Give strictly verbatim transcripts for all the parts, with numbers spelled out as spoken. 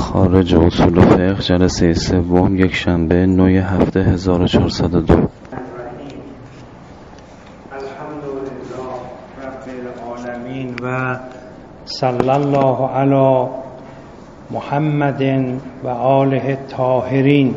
خارج اصول فقه جلسه سوم یک شنبه نوی هفته هزار و چهارصد و دو. الحمدلله رب العالمین و صلی الله علی محمد و آله الطاهرین.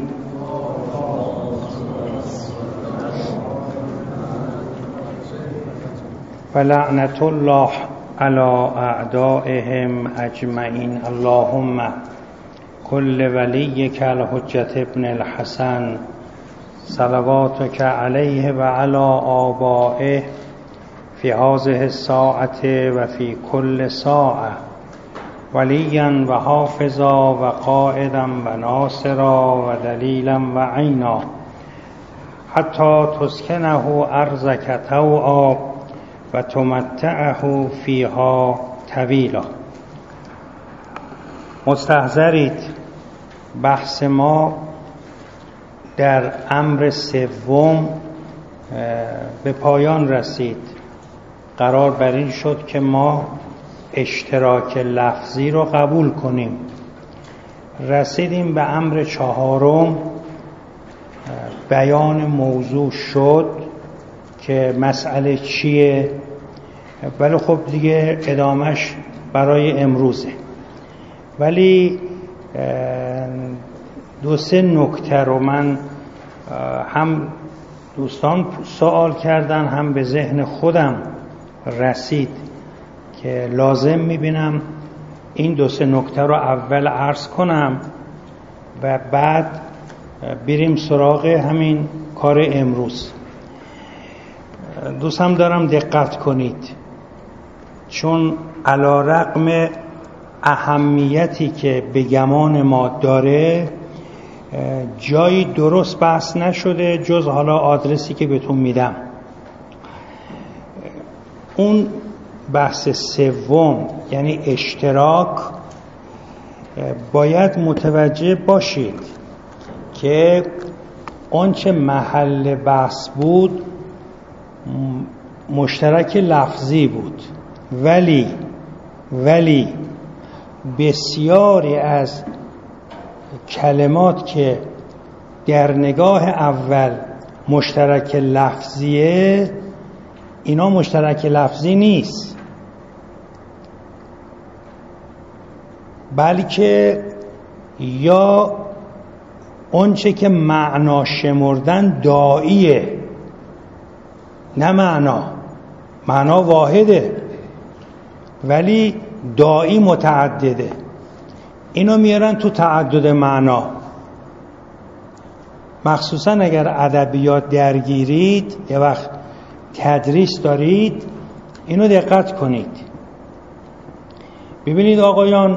و لعنت الله علی اعدائهم اجمعین. اللهم کل ولیک الحجة ابن الحسن صلواتک علیه و علی آبائه فی هذه الساعة و فی کل ساعة ولیا و حافظا و قائدا و ناصرا و دلیلا و عینا حتی تسکنه ارضک طوعا و تمتعه فیها طویلا. مستحضرید، بحث ما در امر سوم به پایان رسید. قرار بر این شد که ما اشتراک لفظی رو قبول کنیم. رسیدیم به امر چهارم، بیان موضوع شد که مسئله چیه، ولی خب دیگه ادامش برای امروزه. ولی دو سه نکته رو من هم دوستان سوال کردن هم به ذهن خودم رسید که لازم میبینم این دو سه نکته رو اول عرض کنم و بعد بریم سراغ همین کار امروز. دوستم دارم دقت کنید، چون علی رغم اهمیتی که به گمان ما داره جایی درست بحث نشده جز حالا آدرسی که بهتون میدم. اون بحث سوم یعنی اشتراک، باید متوجه باشید که آنچه محل بحث بود مشترک لفظی بود، ولی ولی بسیاری از کلمات که در نگاه اول مشترک لفظیه اینا مشترک لفظی نیست، بلکه یا اونچه که معنا شمردن داعیه، نه معنا معنا واحده ولی داعی متعدده. اینو میارن تو تعدد معنا. مخصوصا اگر ادبیات درگیرید، یه وقت تدریس دارید، اینو دقت کنید. ببینید آقایان،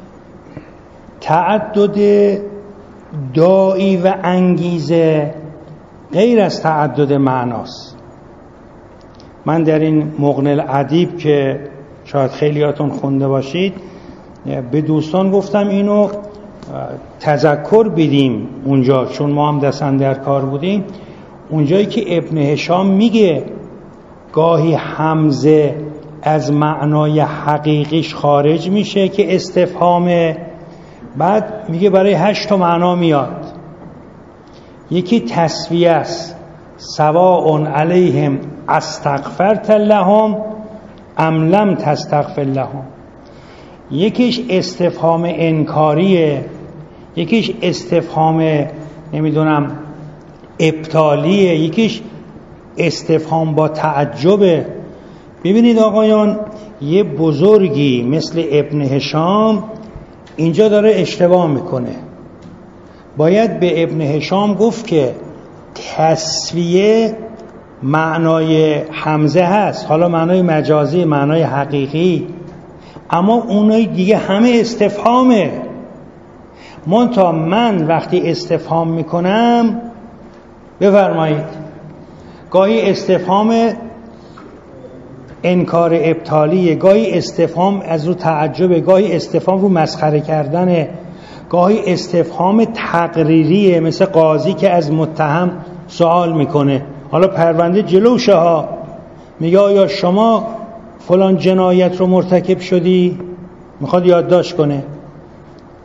تعدد داعی و انگیزه غیر از تعدد معناست. من در این مغنی الادیب که شاید خیلیاتون خونده باشید به دوستان گفتم اینو تذکر بدیم اونجا، چون ما هم دستن در کار بودیم. اونجایی که ابن هشام میگه گاهی همزه از معنای حقیقیش خارج میشه که استفهامه، بعد میگه برای هشت تا معنا میاد. یکی تسویه است، سواء علیهم استغفرت لهم ام لم تستغفر لهم. یکیش استفهام انکاریه، یکیش استفهام نمیدونم ابطالیه، یکیش استفهام با تعجبه. ببینید آقایان، یه بزرگی مثل ابن هشام اینجا داره اشتباه میکنه. باید به ابن هشام گفت که تسویه معنای حمزه هست، حالا معنای مجازی، معنای حقیقی، اما اونای دیگه همه استفهامه. منتها من وقتی استفهام میکنم، بفرمایید، گاهی استفهام انکار ابطالیه، گاهی استفهام از رو تعجبه، گاهی استفهام رو مسخره کردنه، گاهی استفهام تقریریه، مثل قاضی که از متهم سوال میکنه. حالا پرونده جلوشه ها، میگه آیا شما فلان جنایت رو مرتکب شدی؟ میخواد یادداشت کنه.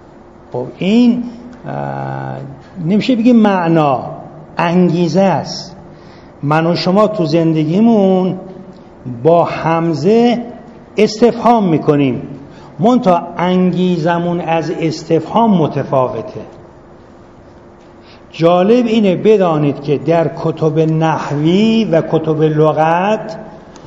خب این نمیشه بگیم معنا، انگیزه است. من و شما تو زندگیمون با همزه استفهام میکنیم، منتها انگیزمون از استفهام متفاوته. جالب اینه بدانید که در کتب نحوی و کتب لغت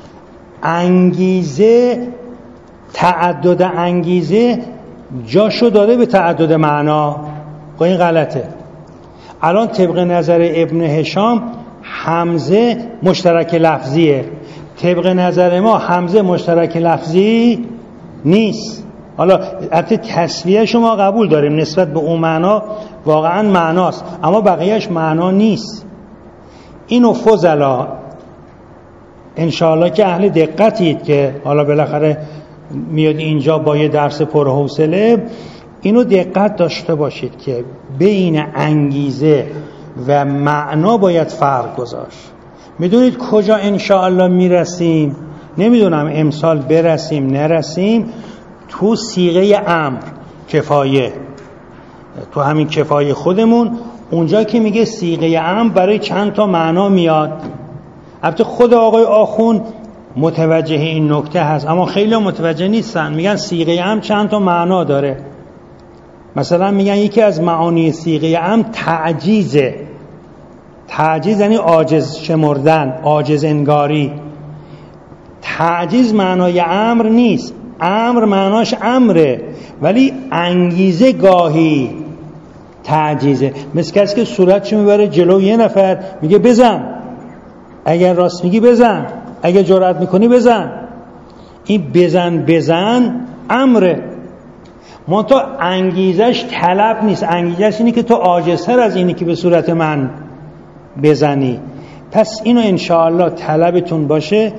انگیزه، تعدد انگیزه جاشو داده به تعدد معنا. خب این غلطه. الان طبق نظر ابن هشام همزه مشترک لفظیه، طبق نظر ما همزه مشترک لفظی نیست. حالا البته تسویه شما قبول داریم نسبت به اون معنا واقعا معناست، اما بقیهش معنا نیست. اینو فضلا انشاءالله که اهل دقتید که حالا بالاخره میاد اینجا با یه درس پرحوصله، اینو دقت داشته باشید که بین انگیزه و معنا باید فرق گذاشت. میدونید کجا انشاءالله میرسیم؟ نمیدونم امسال برسیم نرسیم. تو صیغه امر کفایه، تو همین کفایه خودمون، اونجا که میگه صیغه امر برای چند تا معنا میاد. البته خود آقای آخون متوجه این نکته هست، اما خیلی متوجه نیستن. میگن صیغه امر چند تا معنا داره. مثلا میگن یکی از معانی صیغه امر تعجیزه. تعجیز یعنی عاجز شمردن، عاجز انگاری. تعجیز معنای امر نیست، امر معناش امره، ولی انگیزه گاهی تعجیزه. مثل کسی که صورتشو میبره جلو یه نفر میگه بزن، اگر راست میگی بزن، اگر جرأت میکنی بزن. این بزن بزن امره، منتها انگیزش طلب نیست. انگیزش اینه که تو عاجزتر از اینی که به صورت من بزنی. پس اینو انشاءالله طلبتون باشه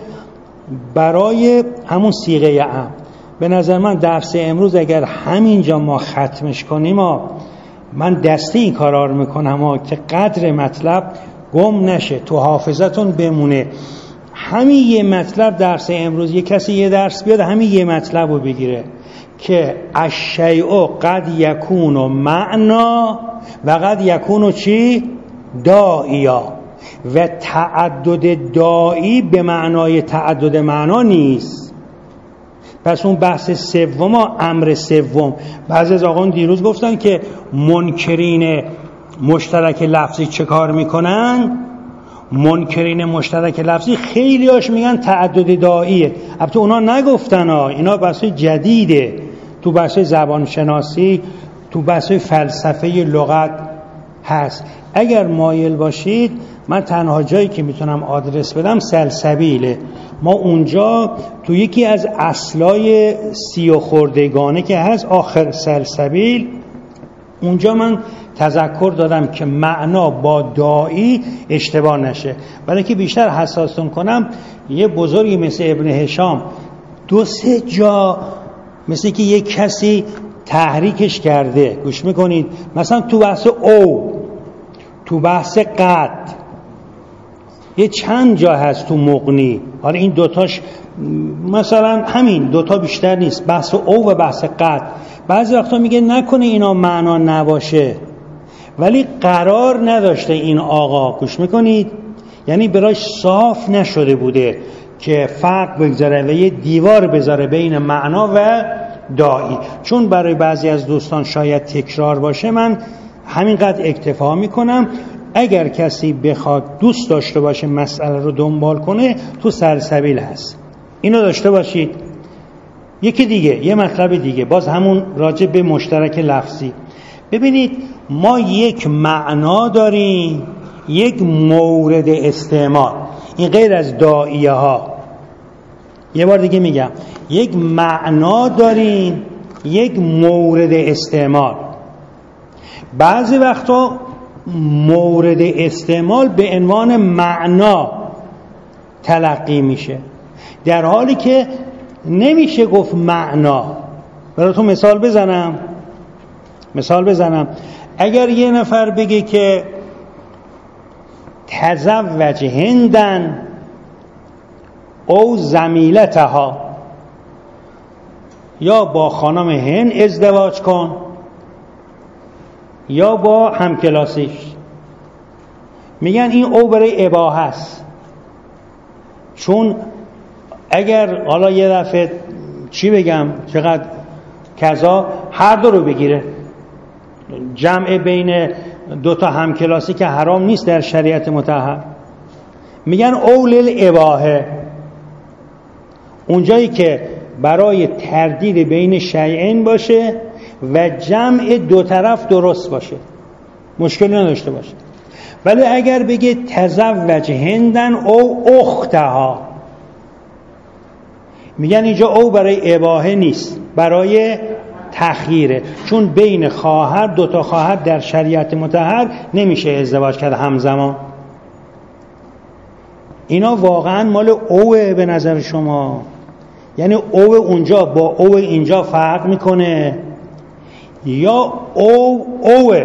برای همون صیغه امر. به نظر من درس امروز اگر همینجا ما ختمش کنیم، من دستی این کارا رو میکنم که قدر مطلب گم نشه، تو حافظتون بمونه. همین یه مطلب درس امروز، یه کسی یه درس بیاد همین یه مطلب رو بگیره که الشیء قد یکون معنا و قد یکون چی؟ داعیا. و تعدد داعی به معنای تعدد معنا نیست. پس اون بحث سوم، امر سوم، بعضی از آقایون دیروز گفتن که منکرین مشترک لفظی چه کار میکنن؟ منکرین مشترک لفظی خیلی هاش میگن تعدد داعیه. البته اونا نگفتن ها، اینا بحث جدیده تو بحث زبان شناسی، تو بحث فلسفه لغت هست. اگر مایل باشید من تنها جایی که میتونم آدرس بدم سلسبیله. ما اونجا تو یکی از اصلای سی و خوردگانه که هست آخر سلسبیل، اونجا من تذکر دادم که معنا با داعی اشتباه نشه. برای که بیشتر حساستون کنم، یه بزرگی مثل ابن هشام دو سه جا مثل که یک کسی تحریکش کرده. گوش میکنید، مثلا تو بحث او، تو بحث قد، یه چند جا هست تو مغنی. حالا این دوتاش مثلا همین دوتا بیشتر نیست، بحث او و بحث قد. بعضی وقتا میگه نکنه اینا معنا نباشه، ولی قرار نداشته این آقا. گوش میکنید، یعنی براش صاف نشده بوده که فرق بگذاره و یه دیوار بذاره بین معنا و داعی. چون برای بعضی از دوستان شاید تکرار باشه، من همینقدر اکتفا میکنم. اگر کسی بخواد دوست داشته باشه مسئله رو دنبال کنه، تو سلسبیل هست، اینو داشته باشید. یکی دیگه، یه مطلب دیگه، باز همون راجع به مشترک لفظی. ببینید ما یک معنا داریم، یک مورد استعمال. این غیر از داعیه ها. یه بار دیگه میگم، یک معنا داریم، یک مورد استعمال. بعضی وقتا مورد استعمال به عنوان معنا تلقی میشه، در حالی که نمیشه گفت معنا. براتون مثال بزنم مثال بزنم اگر یه نفر بگه که تزوج هندن او زمیلتها، یا با خانم هند ازدواج کن یا با همکلاسیش. میگن این او برای اباحه است، چون اگر حالا یه دفعه چی بگم چقدر کذا هر دو رو بگیره، جمع بین دو تا همکلاسی که حرام نیست در شریعت مطهر. میگن اول الاباحه، اونجایی که برای تردید بین شیئین باشه و جمع دو طرف درست باشه، مشکلی نداشته باشه. ولی اگر بگه تزوج هندن او اختها، میگن اینجا او برای اباحه نیست، برای تخییره، چون بین خواهر دو تا خواهر در شریعت مطهر نمیشه ازدواج کرد همزمان. اینا واقعا مال اوه به نظر شما؟ یعنی او اونجا با او اینجا فرق میکنه یا او اوه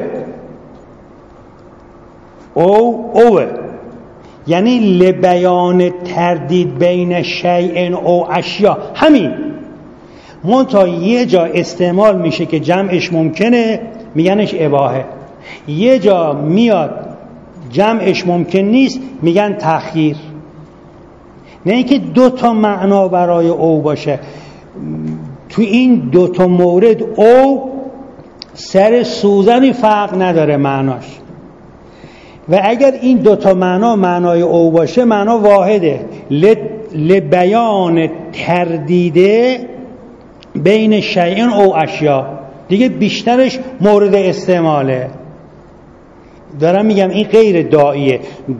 او اوه یعنی لبیان تردید بین شیئن او اشیا، همین منتها یه جا استعمال میشه که جمعش ممکنه میگنش اباحه، یه جا میاد جمعش ممکن نیست میگن تخییر. نه اینکه دو تا معنا برای او باشه، تو این دو تا مورد او سر سوزنی فرق نداره معناش، و اگر این دو تا معنا معنای او باشه معنا واحده، لبیان تردیده بین شیئن او اشیا، دیگه بیشترش مورد استعماله. دارم میگم این غیر داعیه.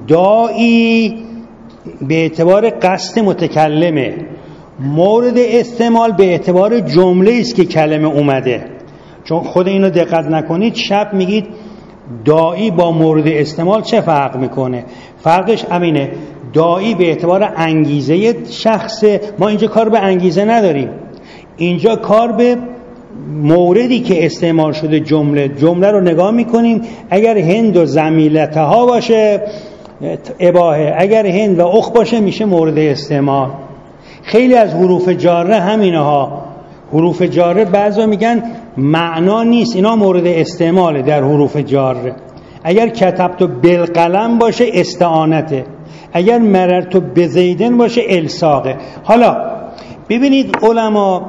داعی به اعتبار قصد متکلمه، مورد استعمال به اعتبار جمله است که کلمه اومده. چون خود اینو دقت نکنید شب میگید داعی با مورد استعمال چه فرق میکنه؟ فرقش همینه، داعی به اعتبار انگیزه شخصه، ما اینجا کار به انگیزه نداریم، اینجا کار به موردی که استعمال شده جمله جمله رو نگاه میکنیم. اگر هند و زمیلتها باشه اباحه، اگر هند و اخ باشه میشه مورد استعمال. خیلی از حروف جاره همینه ها، حروف جاره بعضا میگن معنا نیست، اینا مورد استعماله در حروف جاره. اگر کتبتو بالقلم باشه استعانته، اگر مررتو بزیدن باشه الصاقه. حالا ببینید علما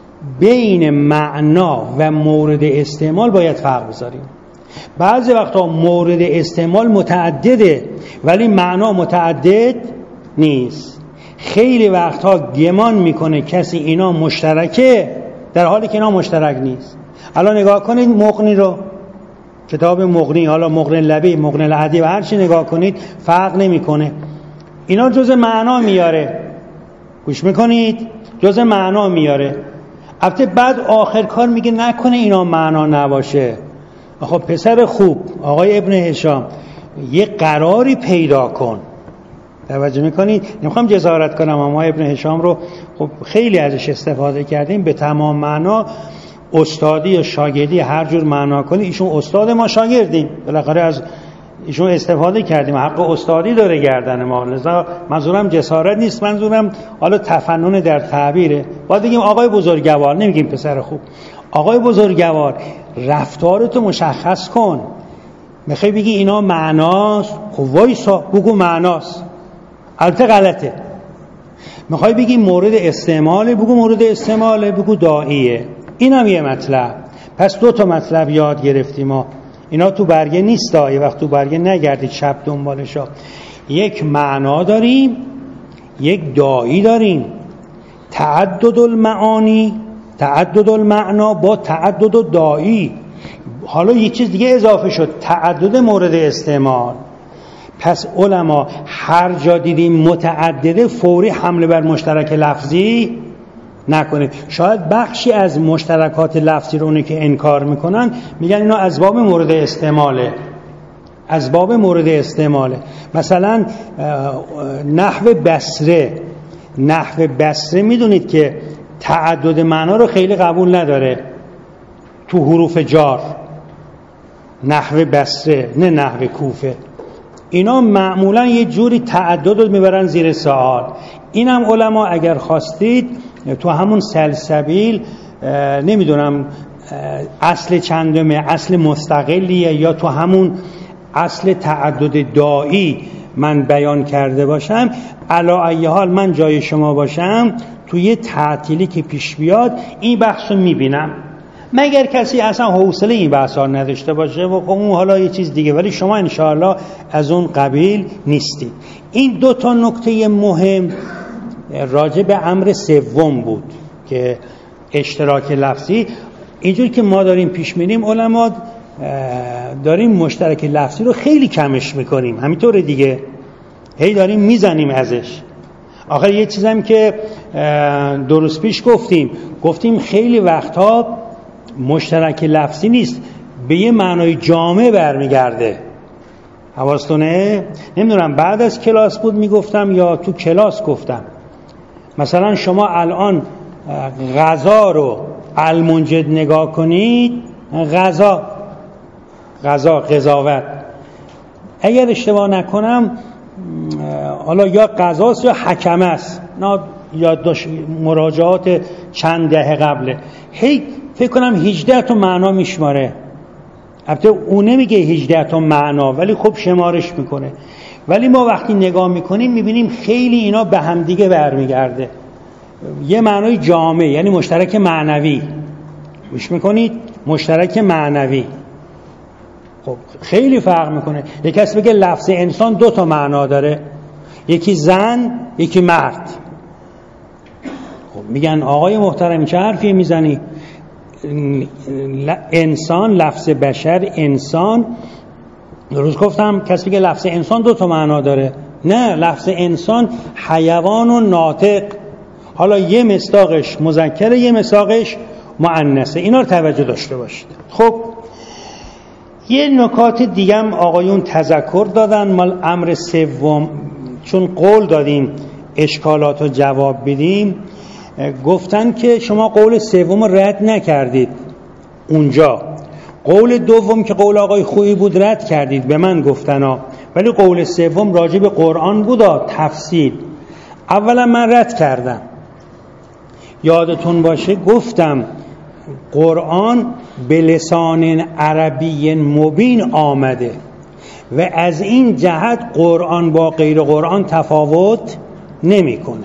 بین معنا و مورد استعمال باید فرق بذاریم. بعضی وقتا مورد استعمال متعدده ولی معنا متعدد نیست. خیلی وقتها گمان میکنه کسی اینا مشترکه در حالی که اینا مشترک نیست. الان نگاه کنید مغنی رو، کتاب مغنی، حالا مغنی لبی، مغنی العدی و هر چی نگاه کنید فرق نمیکنه. اینا جز معنا میاره، گوش میکنید، جز معنا میاره. البته بعد آخر کار میگه نکنه اینا معنا نباشه. خب پسر خوب آقای ابن هشام یه قراری پیدا کن. توجه میکنید؟ نمیخوام جسارت کنم اما ابن هشام رو خب خیلی ازش استفاده کردیم به تمام معنا. استادی و شاگردی هر جور معنا کنید، ایشون استاد ما شاگردیم، بالاخره از ایشون استفاده کردیم، حق استادی داره گردن ما. لذا منظورم جسارت نیست، منظورم حالا تفنن در تعبیره. باید بگیم آقای بزرگوار، نمیگیم پسر خوب. آقای بزرگوار رفتارتو مشخص کن. میخوای بگی اینا معناست، خب وایسا بگو معناست، البته غلطه. میخوای بگی مورد استعماله، بگو مورد استعماله، بگو داعیه. اینم یه مطلب. پس دو تا مطلب یاد گرفتیم ما. اینا تو برگه نیست، یه وقت تو برگه نگردید شب دنبالشا. یک معنا داریم، یک داعی داریم. تعدد المعانی، تعدد المعنا با تعدد داعی. حالا یه چیز دیگه اضافه شد، تعدد مورد استعمال. پس علما هر جا دیدیم متعدده فوری حمله بر مشترک لفظی نکنه. شاید بخشی از مشترکات لفظی رو اونی که انکار میکنن میگن اینا اسباب مورد استعماله، اسباب مورد استعماله. مثلا نحو بصره، نحو بصره میدونید که تعدد معنا رو خیلی قبول نداره تو حروف جار. نحو بصره نه نحو کوفه، اینا معمولا یه جوری تعدد رو میبرن زیر سوال. اینم علما اگر خواستید تو همون سلسبیل نمیدونم اصل چندمه، اصل مستقلیه یا تو همون اصل تعدد دائی من بیان کرده باشم، علی ای حال من جای شما باشم توی یه تعطیلی که پیش بیاد این بحثو میبینم، مگر کسی اصلا حوصله این بحثا نداشته باشه و اون حالا یه چیز دیگه، ولی شما انشاءالله از اون قبیل نیستید. این دو تا نکته مهم راجع به امر سوم بود که اشتراک لفظی. اینجور که ما داریم پیش میریم علما داریم مشترک لفظی رو خیلی کمش میکنیم، همینطوره دیگه، هی داریم میزنیم ازش. آخر یه چیزم که دو روز پیش گفتیم گفتیم خیلی وقتها مشترک لفظی نیست، به یه معنای جامع برمیگرده. حواستونه؟ نمیدونم بعد از کلاس بود میگفتم یا تو کلاس گفتم، مثلا شما الان غذا رو المنجد نگاه کنید، غذا غذا قضاوت، اگر اشتباه نکنم حالا یا قضاست یا حکم است، نه یا مراجعات چند دهه قبله، هی فکر کنم هجده تا معنا میشماره. البته اون نمیگه هجده تا معنا ولی خب شمارش میکنه، ولی ما وقتی نگاه میکنیم میبینیم خیلی اینا به هم دیگه برمیگرده. یه معنای جامع یعنی مشترک معنوی، گوش میکنید، مشترک معنوی. خب خیلی فرق میکنه. یک کسی بگه لفظ انسان دو تا معنا داره، یکی زن یکی مرد. خب میگن آقای محترم چه حرفی میزنی؟ انسان، لفظ بشر، انسان، روز گفتم کسی بگه لفظ انسان دو تا معنا داره، نه، لفظ انسان حیوان و ناطق، حالا یه مصداقش مذکره یه مصداقش مؤنثه، اینا رو توجه داشته باشید. خب یه نکات دیگه هم آقایون تذکر دادن مال امر سوم، چون قول دادیم اشکالات رو جواب بدیم، گفتن که شما قول سوم رد نکردید اونجا، قول دوم که قول آقای خویی بود رد کردید، به من گفتن ها، ولی قول سوم راجع به قرآن بود تفصیل. اولا من رد کردم، یادتون باشه گفتم قرآن به لسان عربی مبین آمده و از این جهت قرآن با غیر قرآن تفاوت نمیکنه.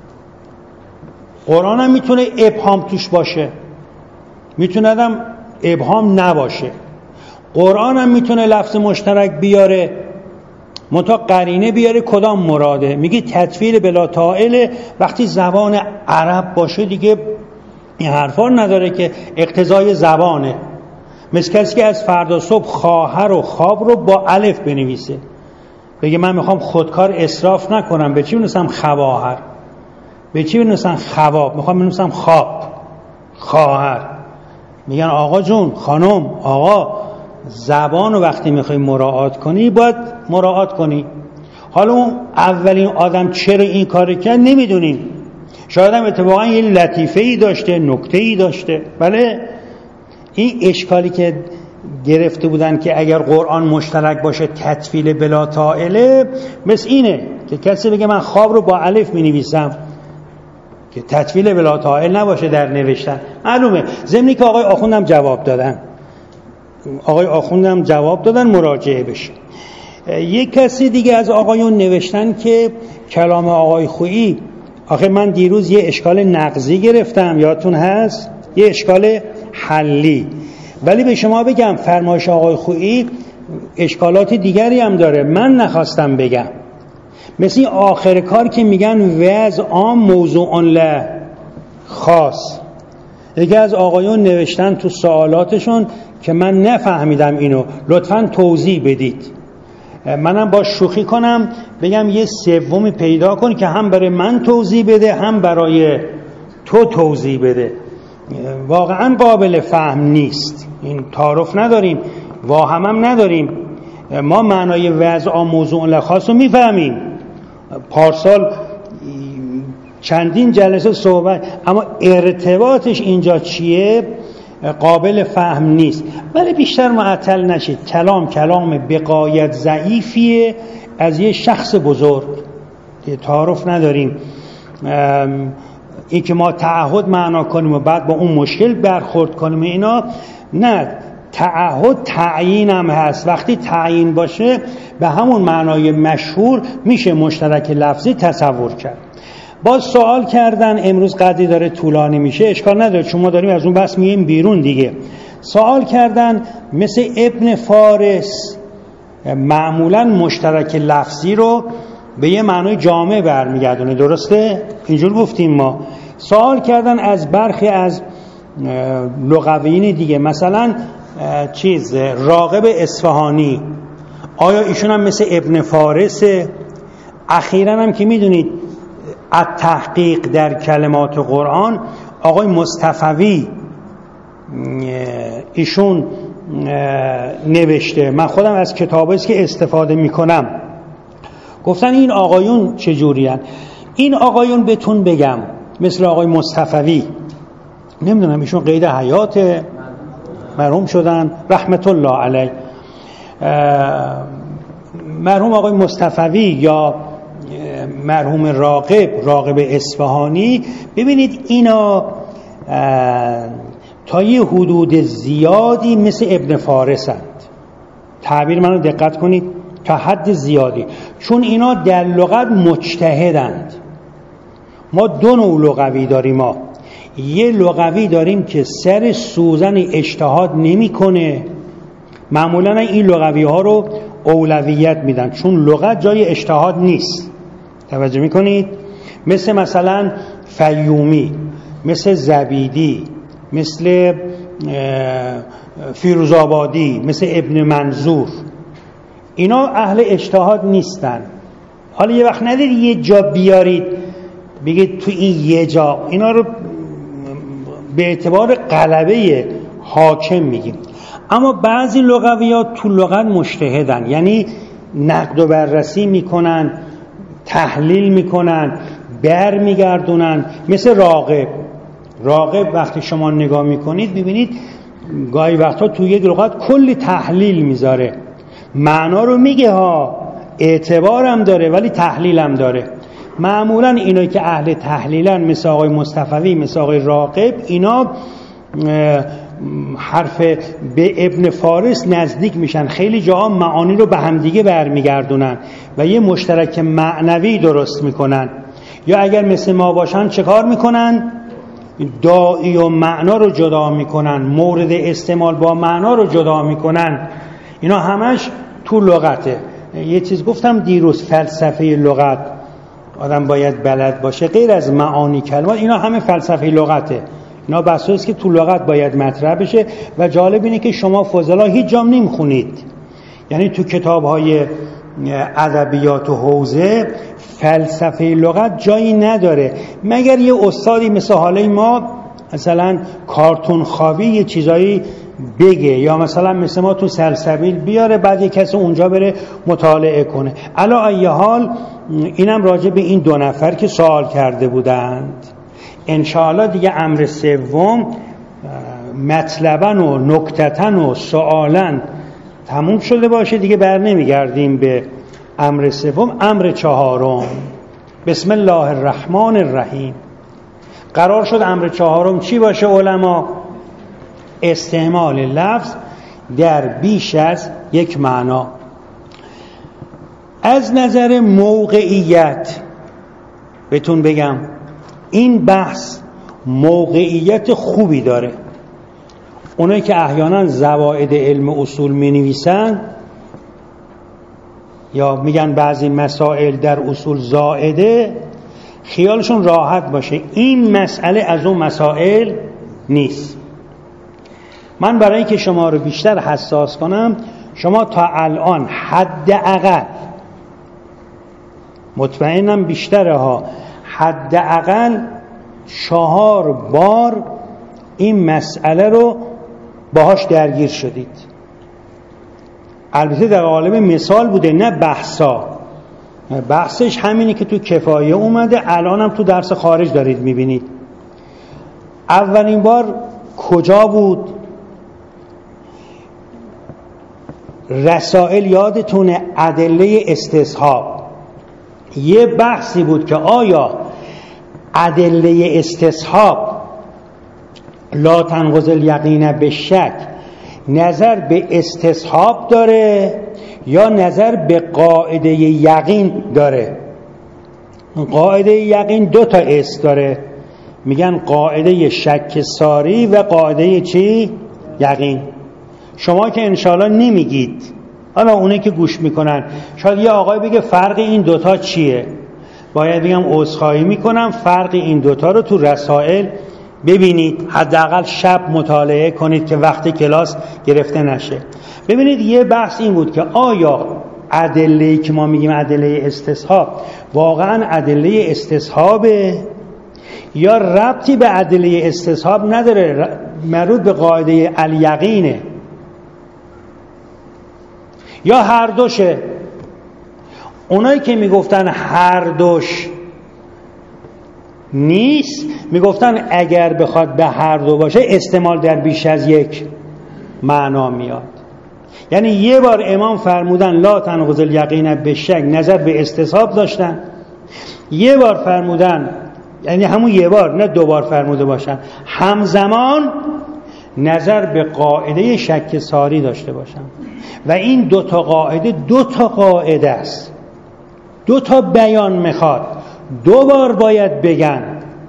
قرآن هم میتونه ابهام توش باشه، میتونه هم ابهام نباشه. قرآن هم میتونه لفظ مشترک بیاره، منتها قرینه بیاره کدام مراده. میگی تطویل بلا طائل، وقتی زبان عرب باشه دیگه این حرفا نداره که اقتضای زبانه. مثل کسی که از فردا صبح خواهر و خواب رو با الف بنویسه، بگه من میخوام خودکار اسراف نکنم، به چی بنویسم خواهر، به چی بنویسم خواب، میخوام بنویسم خواب خواهر. میگن آقا جون، خانم، آقا، زبان رو وقتی میخوای مراعات کنی باید مراعات کنی. حالا اون اولین آدم چرا این کار کرد نمیدونیم، شاید هم اتفاقا یه لطیفه ای داشته، نکته ای داشته. بله، این اشکالی که گرفته بودن که اگر قرآن مشترک باشه تطویل بلا طائله، مثل اینه که کسی بگه من خواب رو با الف می نویسم که تطویل بلا طائل نباشه در نوشتن. معلومه. ضمنی که آقای آخوندم جواب دادن آقای آخوندم جواب دادن مراجعه بشه. یک کسی دیگه از آقایون نوشتن که کلام آقای خویی، آخه من دیروز یه اشکال نقضی گرفتم، یادتون هست، یه اشکال حلی، ولی به شما بگم فرمایش آقای خویی اشکالات دیگری هم داره، من نخواستم بگم. مثل این آخر کار که میگن وضع عام موضوع له خاص. یکی از آقایون نوشتن تو سوالاتشون که من نفهمیدم اینو، لطفاً توضیح بدید. منم با شوخی کنم بگم یه سومی پیدا کن که هم برای من توضیح بده هم برای تو توضیح بده. واقعا قابل فهم نیست، این تعارف نداریم، واهم هم نداریم. ما معنای وضع موضوع لخاص رو میفهمیم، پارسال چندین جلسه صحبت، اما ارتباطش اینجا چیه قابل فهم نیست. ولی بیشتر معطل نشید، کلام کلام بقایت ضعیفیه از یه شخص بزرگ، تعارف نداریم. این که ما تعهد معنا کنیم و بعد با اون مشکل برخورد کنیم اینا نه. تعهد تعیین هم هست. وقتی تعیین باشه به همون معنای مشهور میشه مشترک لفظی تصور کرد. باز سوال کردن، امروز قدری داره طولانی میشه، اشکال نداره چون ما داریم از اون بحث میگیم بیرون دیگه. سوال کردن مثل ابن فارس معمولا مشترک لفظی رو به یه معنای جامع برمیگردونه، درسته؟ اینجور گفتیم ما. سوال کردن از برخی از لغویین دیگه، مثلا چیز راغب اصفهانی، آیا ایشون هم مثل ابن فارسه؟ اخیراً هم که میدونید التحقیق در کلمات قرآن آقای مصطفوی ایشون نوشته، من خودم از کتابی که استفاده میکنم. گفتن این آقایون چجوری هن؟ این آقایون بهتون بگم مثل آقای مصطفوی، نمیدونم ایشون قید حیات مرحوم شدن رحمت الله علیه، مرحوم آقای مصطفوی یا مرحوم راغب راغب اصفهانی، ببینید اینا تا یه حدود زیادی مثل ابن فارس هستند. تعبیر منو دقت کنید، تا حد زیادی، چون اینا در لغت مجتهدند. ما دو نوع لغوی داریم، ما یه لغوی داریم که سر سوزن اجتهاد نمی کنه، معمولا این لغوی ها رو اولویت میدن چون لغت جای اجتهاد نیست. توجه میکنید؟ مثل مثلا فیومی، مثل زبیدی، مثل فیروزآبادی، مثل ابن منظور، اینا اهل اجتهاد نیستن. حالا یه وقت ندید یه جا بیارید بگید تو این یه جا، اینا رو به اعتبار غلبه حاکم میگیم. اما بعضی لغویات تو لغت مجتهدن، یعنی نقد و بررسی میکنن، تحلیل میکنن، بر میگردونن. مثل راغب راغب وقتی شما نگاه میکنید ببینید گاهی وقتا تو یک لغت کلی تحلیل میذاره، معنا رو میگه ها، اعتبارم داره ولی تحلیلم داره. معمولا اینا که اهل تحلیلن مثل آقای مصطفوی، مثل آقای راغب، اینا حرف به ابن فارس نزدیک میشن، خیلی جاها معانی رو به همدیگه برمیگردونن و یه مشترک معنوی درست میکنن. یا اگر مثل ما باشن چه کار میکنن؟ داعی و معنا رو جدا میکنن، مورد استعمال با معنا رو جدا میکنن. اینا همش تو لغته. یه چیز گفتم دیروز، فلسفه لغت آدم باید بلد باشه، غیر از معانی کلمات اینا همه فلسفه لغته. اینا بحثی است که تو لغت باید مطرح بشه و جالب اینه که شما فضلا هیچ جام نمیخونید، یعنی تو کتاب‌های ادبیات و حوزه فلسفه لغت جایی نداره، مگر یه استادی مثل حاله ما مثلا کارتون خوابی یه چیزایی بگه، یا مثلا مثل ما تو سلسبیل بیاره بعد یه کسی اونجا بره مطالعه کنه. علا ای حال اینم راجع به این دو نفر که سوال کرده بودند. انشاءالله دیگه امر سوم مطلباً و نکتتاً و سؤالاً تموم شده باشه، دیگه بر نمیگردیم به امر سوم. امر چهارم، بسم الله الرحمن الرحیم. قرار شد امر چهارم چی باشه علما؟ استعمال لفظ در بیش از یک معنا. از نظر موقعیت بهتون بگم این بحث موقعیت خوبی داره. اونایی که احیانا زوائد علم اصول می نویسن یا میگن بعضی مسائل در اصول زائده، خیالشون راحت باشه، این مسئله از اون مسائل نیست. من برای که شما رو بیشتر حساس کنم، شما تا الان حداقل، مطمئنم بیشتره ها، حداقل چهار بار این مسئله رو باهاش درگیر شدید. البته در قالب مثال بوده، نه بحثا. بحثش همینی که تو کفایه اومده، الان هم تو درس خارج دارید میبینید. اولین بار کجا بود؟ رسائل، یادتونه ادله استصحاب. یه بحثی بود که آیا ادله استصحاب لا تنقض الیقین به شک نظر به استصحاب داره یا نظر به قاعده یقین داره؟ قاعده یقین دو تا اس داره، میگن قاعده شک ساری و قاعده چی؟ یقین. شما که انشاءالله نمیگید، حالا اونایی که گوش میکنن شاید یه آقای بگه فرق این دوتا چیه، باید بگم عذرخواهی میکنم فرق این دوتا رو تو رسائل ببینید، حداقل شب مطالعه کنید که وقت کلاس گرفته نشه. ببینید یه بحث این بود که آیا ادله‌ای که ما میگیم ادله استصحاب واقعا ادله استصحابه یا ربطی به ادله استصحاب نداره، مربوط به قاعده الیقینه، یا هر دوشه؟ اونایی که میگفتن هر دوش نیست میگفتن اگر بخواد به هر دو باشه استعمال در بیش از یک معنا میاد. یعنی یه بار امام فرمودن لا تنقض الیقین به شک، نظر به استصحاب داشتن، یه بار فرمودن، یعنی همون یه بار نه دو بار فرموده باشن، همزمان نظر به قاعده شک ساری داشته باشن. و این دو تا قاعده دو تا قاعده است، دو تا بیان میخواد، دو بار باید بگن.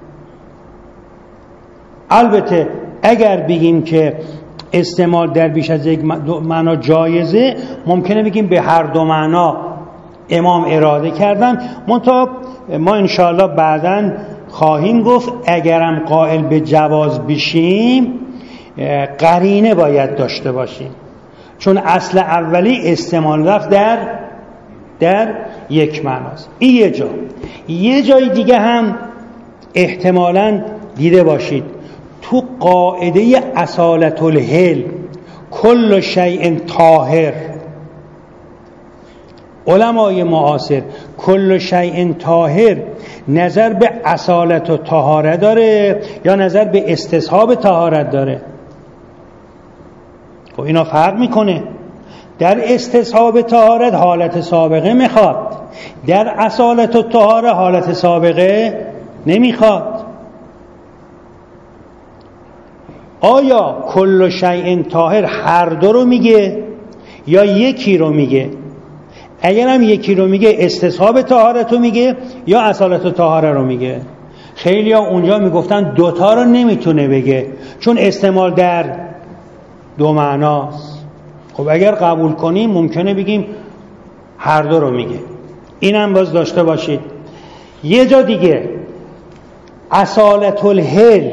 البته اگر بگیم که استعمال در بیش از یک معنا جایزه، ممکنه بگیم به هر دو معنا امام اراده کردن، منتها ما انشاءالله بعداً خواهیم گفت اگرم قائل به جواز بشیم قرینه باید داشته باشیم، چون اصل اولی استعمال لفظ در در یک معناست. این یه جا. یه جای دیگه هم احتمالاً دیده باشید تو قاعده اصالت الحل کل شیء طاهر، علمای معاصر کل شیء طاهر نظر به اصالت و طهارت داره یا نظر به استصحاب طهارت داره؟ خب اینا فرق میکنه. در استصحاب طهارت حالت سابقه میخواد، در اصالت و طهارت حالت سابقه نمیخواد. آیا کل شیء طاهر هر دو رو میگه یا یکی رو میگه؟ اگر هم یکی رو میگه استصحاب طهارت رو میگه یا اصالت و طهارت رو میگه؟ خیلی ها اونجا میگفتن دوتا رو نمیتونه بگه چون استعمال در دو معناست. خب اگر قبول کنیم ممکنه بگیم هر دو رو میگه. اینم باز داشته باشید. یه جا دیگه اصالت الحل،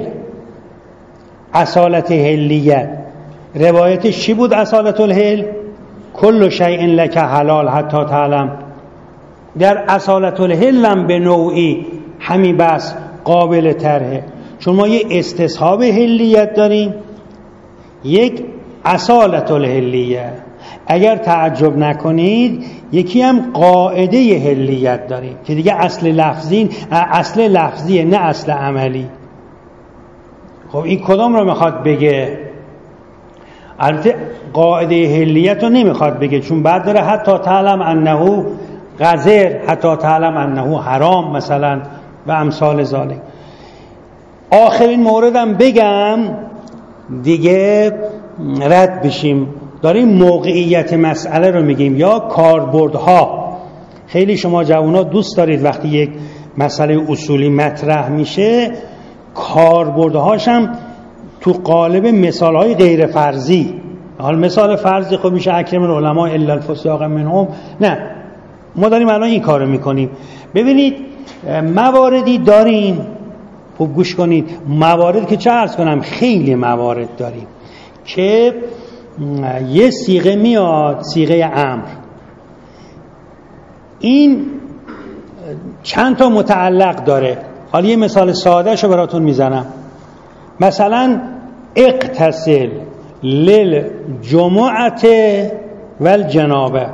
اصالت حلیت، روایتش چی بود؟ اصالت الحل کل شیء لک حلال حتی تعلم. در اصالت الحل هم به نوعی همین بس قابل طرحه، چون ما یه استصحاب حلیت داریم، یک اصالت الحلیه. اگر تعجب نکنید یکی هم قاعده حلیت داریم که دیگه اصل لفظی اصل لفظیه نه اصل عملی. خب این کدام رو میخواد بگه؟ البته قاعده حلیت رو نمیخواد بگه چون بعد داره حتی تعلم انه قذر، حتی تعلم انه حرام مثلا و امثال ذالک. آخرین موردم بگم دیگه رد بشیم. داریم موقعیت مسئله رو میگیم یا کاربردها. خیلی شما جوونا دوست دارید وقتی یک مسئله اصولی مطرح میشه کاربردهاش هم تو قالب مثالهای غیر فرضی. حال مثال فرضی خب میشه اکرم العلماء الا الفساق منهم، نه ما داریم الان این کارو میکنیم. ببینید مواردی داریم، خوب گوش کنید، موارد که چه عرض کنم خیلی موارد داریم که یه صیغه میاد، صیغه امر، این چند تا متعلق داره. حالا یه مثال ساده شو براتون میزنم. مثلا اغتسل للجمعت والجنابه،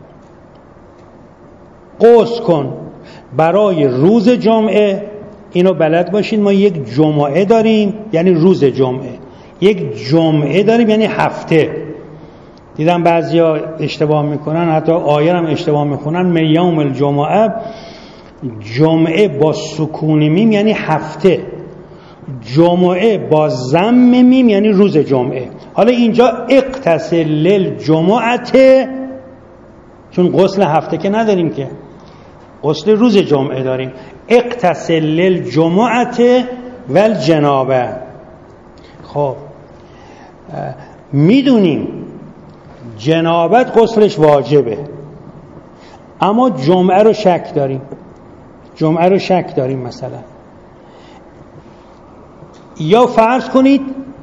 غسل کن برای روز جمعه. اینو بلد باشین ما یک جمعه داریم یعنی روز جمعه، یک جمعه داریم یعنی هفته. دیدم بعضیا اشتباه میکنن، حتی آیه هم اشتباه میکنن. من یوم الجمعه جمعه با سکون میم یعنی هفته، جمعه با ضم میم یعنی روز جمعه. حالا اینجا اغتسل للجمعه، چون غسل هفته که نداریم که، غسل روز جمعه داریم. اغتسل للجمعه والجنابه. خب میدونیم جنابت غسلش واجبه، اما جمعه رو شک داریم، جمعه رو شک داریم. مثلا یا فرض کنید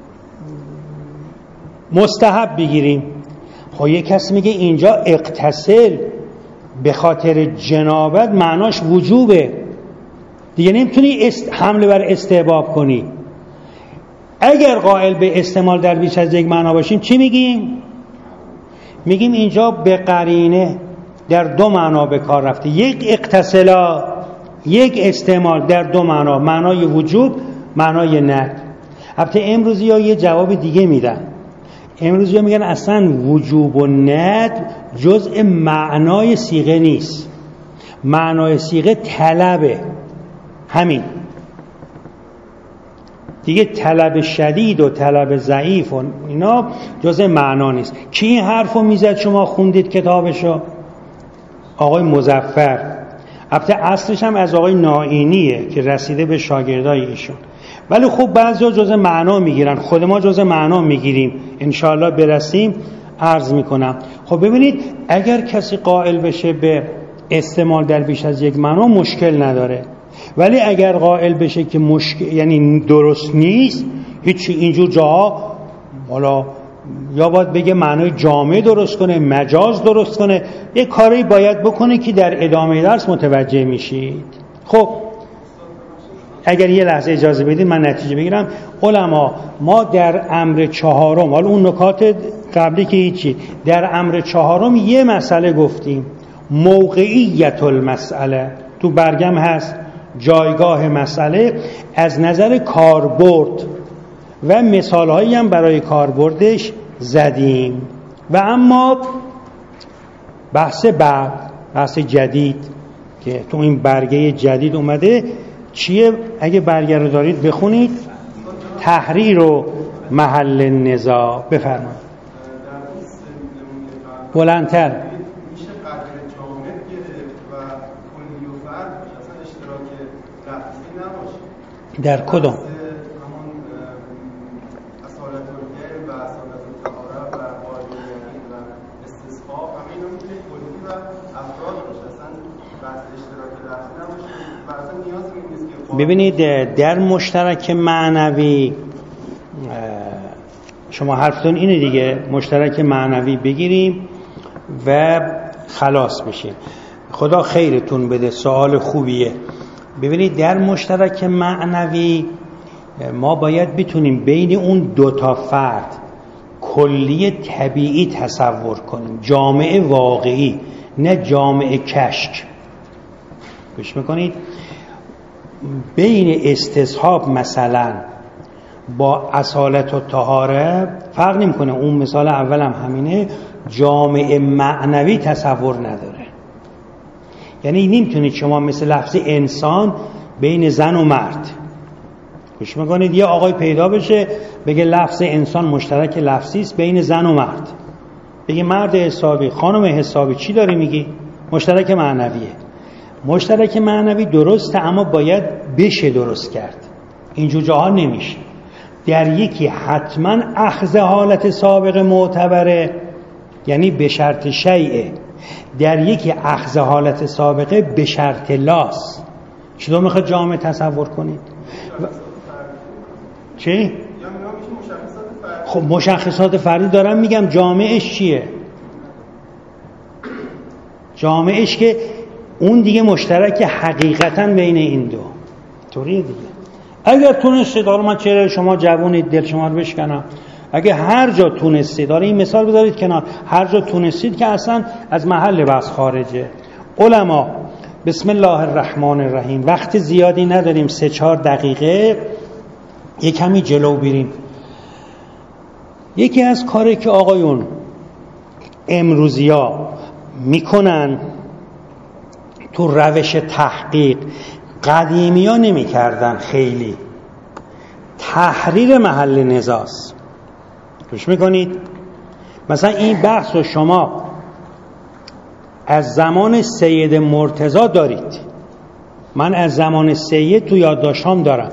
مستحب بگیریم، خب یک کسی میگه اینجا اغتسل به خاطر جنابت معناش وجوبه، دیگه نمیتونی است... حمله بر استحباب کنی. اگر قائل به استعمال در بیش از یک معنا باشیم چی میگیم؟ میگیم اینجا به قرینه در دو معنا به کار رفته، یک اغتسلا، یک استعمال در دو معنا، معنای وجوب، معنای ند. البته امروزی ها یه جواب دیگه میدن، امروزی ها میگن اصلا وجوب و ند جزء معنای صیغه نیست، معنای صیغه طلبه، همین دیگه، طلب شدید و طلب ضعیف و اینا جزء معنا نیست. کی این حرفو میزد شما خوندید کتابشو؟ آقای مظفر. البته اصلش هم از آقای نائینیه که رسیده به شاگردای ایشون، ولی خب بعضیا جزء معنا میگیرن، خود ما جزء معنا میگیریم، انشاءالله برسیم عرض میکنم. خب ببینید اگر کسی قائل بشه به استعمال در بیش از یک معنا مشکل نداره، ولی اگر قائل بشه که مشکل یعنی درست نیست، هیچی اینجور جاها حالا یا باید بگه معنای جامع درست کنه، مجاز درست کنه، یه کاری باید بکنه که در ادامه درس متوجه میشید. خب اگر یه لحظه اجازه بدید من نتیجه بگیرم. علما ما در امر چهارم، حالا اون نکات قبلی که هیچی، در امر چهارم یه مسئله گفتیم، موقعیت المسئله، تو برگم هست، جایگاه مسئله از نظر کاربرد و مثالهایی هم برای کاربردش زدیم. و اما بحث بعد، بحث جدید که تو این برگه جدید اومده چیه؟ اگه برگه رو دارید بخونید. تحریر و محل نزاع. بفرمایید بلندتر. در کدوم؟ ببینید در مشترک معنوی شما حرفتون اینه دیگه، مشترک معنوی بگیریم و خلاص بشیم. خدا خیرتون بده، سوال خوبیه. ببینید در مشترک معنوی ما باید بتونیم بین اون دوتا فرد کلی طبیعی تصور کنیم، جامعه واقعی، نه جامعه کشک. گوش میکنید؟ بین استصحاب مثلا با اصالت و طهاره فرق نمیکنه، اون مثال اولم همینه، جامعه معنوی تصور نداره. یعنی نمیتونید شما مثل لفظ انسان بین زن و مرد، گوش میکنید، یه آقای پیدا بشه بگه لفظ انسان مشترک لفظی است بین زن و مرد، بگه مرد حسابی خانم حسابی، چی داری میگی؟ مشترک معنویه. مشترک معنوی درسته، اما باید بشه درست کرد، اینجور جاها نمیشه. در یکی حتما اخذ حالت سابق معتبره، یعنی به شرط شیعه، در یکی اخذ حالت سابقه به شرط لاس. چطور میخواد جامعه تصور کنید؟ و... چی؟ خب مشخصات فردی دارم میگم، جامعهش چیه؟ جامعهش که اون دیگه مشترک حقیقتا بین این دو طوریه دیگه. اگر تونستید، حالا من چهره شما جوونید دل شما رو بشکنم، اگه هر جا تونستید، حالا این مثال بذارید کنار، هر جا تونستید که اصلا از محل بحث خارجه. علما بسم الله الرحمن الرحیم، وقت زیادی نداریم، سه چهار دقیقه یک کمی جلو بریم. یکی از کاری که آقایون امروزیا میکنن تو روش تحقیق قدیمی ها نمی کردن، خیلی تحریر محل نزاست. گوش میکنید؟ مثلا این بحث رو شما از زمان سید مرتضی دارید، من از زمان سید تو یادداشتام دارم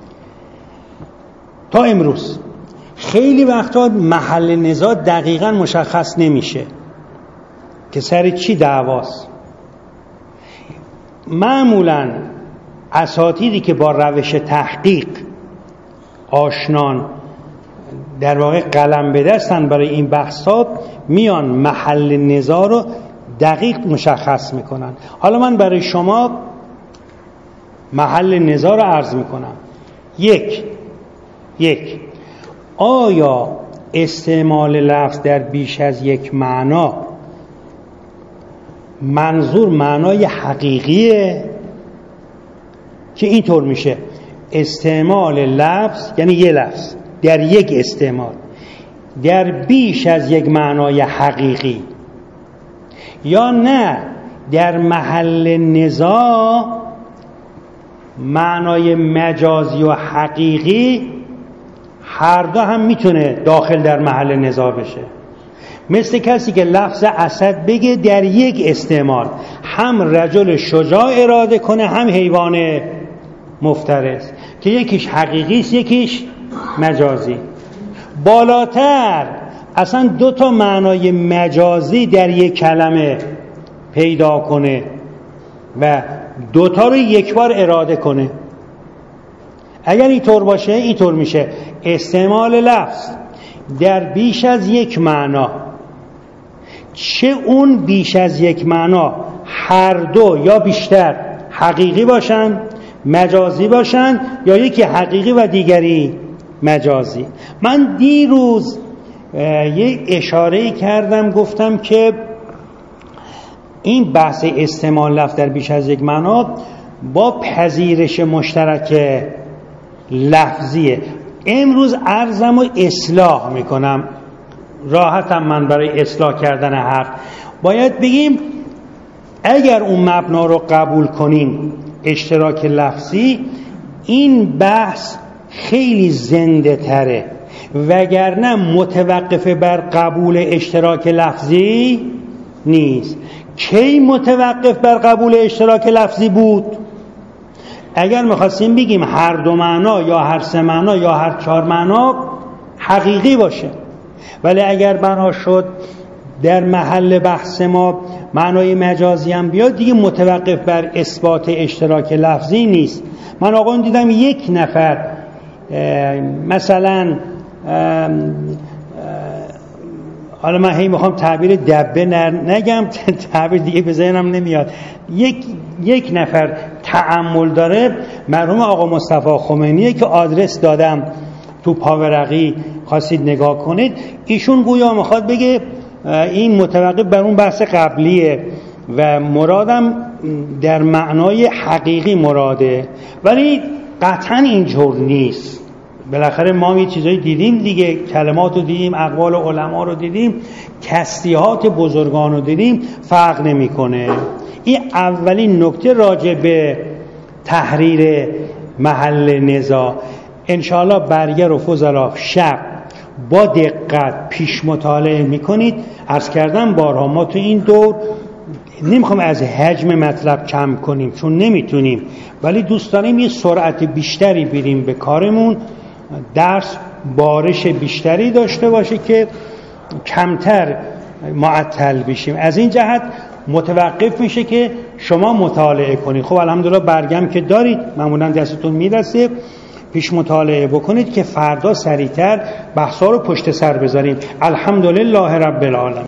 تا امروز. خیلی وقتا محل نزاع دقیقاً مشخص نمیشه که سر چی دعواست. معمولاً اساتیدی که با روش تحقیق آشنان، در واقع قلم به دستن برای این بحثا، میان محل نزاع رو دقیق مشخص میکنن. حالا من برای شما محل نزاع رو عرض میکنم. یک یک آیا استعمال لفظ در بیش از یک معنا منظور معنای حقیقیه که اینطور میشه استعمال لفظ یعنی یه لفظ در یک استعمال در بیش از یک معنای حقیقی، یا نه در محل نزاع معنای مجازی و حقیقی هر دو هم میتونه داخل در محل نزاع بشه. مثل کسی که لفظ اسد بگه در یک استعمال، هم رجل شجاع اراده کنه هم حیوان مفترس، که یکیش حقیقی است یکیش مجازی. بالاتر اصلا دو تا معنای مجازی در یک کلمه پیدا کنه و دوتا رو یک بار اراده کنه. اگر اینطور باشه اینطور میشه استعمال لفظ در بیش از یک معنا، چه اون بیش از یک معنا هر دو یا بیشتر حقیقی باشن، مجازی باشن، یا یکی حقیقی و دیگری مجازی. من دیروز یک اشاره کردم، گفتم که این بحث استعمال لفظ در بیش از یک معنا با پذیرش مشترک لفظیه. امروز عرضم رو اصلاح میکنم، راحتم من برای اصلاح کردن حق. باید بگیم اگر اون مبنا رو قبول کنیم اشتراک لفظی، این بحث خیلی زنده تره، وگرنه متوقف بر قبول اشتراک لفظی نیست. کی متوقف بر قبول اشتراک لفظی بود؟ اگر میخواستیم بگیم هر دو معنا یا هر سه معنا یا هر چهار معنا حقیقی باشه، ولی اگر بنا شد در محل بحث ما معنای مجازی هم بیاد، دیگه متوقف بر اثبات اشتراک لفظی نیست. من آقا دیدم یک نفر مثلا حالا من هی میخوام تعبیر دبه نگم، تعبیر دیگه به ذهنم نمیاد، یک یک نفر تأمل داره، مرحوم آقا مصطفی خمینیه که آدرس دادم تو پاورقی، خواستید نگاه کنید. ایشون گویا میخواد بگه این متوقف بر اون بحث قبلیه و مرادم در معنای حقیقی مراده، ولی قطعا اینجور نیست. بالاخره ما یه چیزایی دیدیم دیگه، کلمات رو دیدیم، اقوال علما رو دیدیم، تصریحات بزرگان رو دیدیم، فرق نمیکنه. این اولین نکته راجع به تحریر محل نزاع. انشاءالله برگر و فضلا شب با دقت پیش مطالعه میکنید. عرض کردم بارها ما تو این دور نمیخوام از حجم مطلب کم کنیم چون نمیتونیم، ولی دوست داریم یه سرعت بیشتری بریم به کارمون، درس بارش بیشتری داشته باشه که کمتر معطل بشیم. از این جهت متوقف میشه که شما مطالعه کنید. خب الحمدلله برگم که دارید، معمولا دستتون میرسه، پیش مطالعه بکنید که فردا سریعتر بحثا رو پشت سر بذاریم. الحمدلله رب العالمین.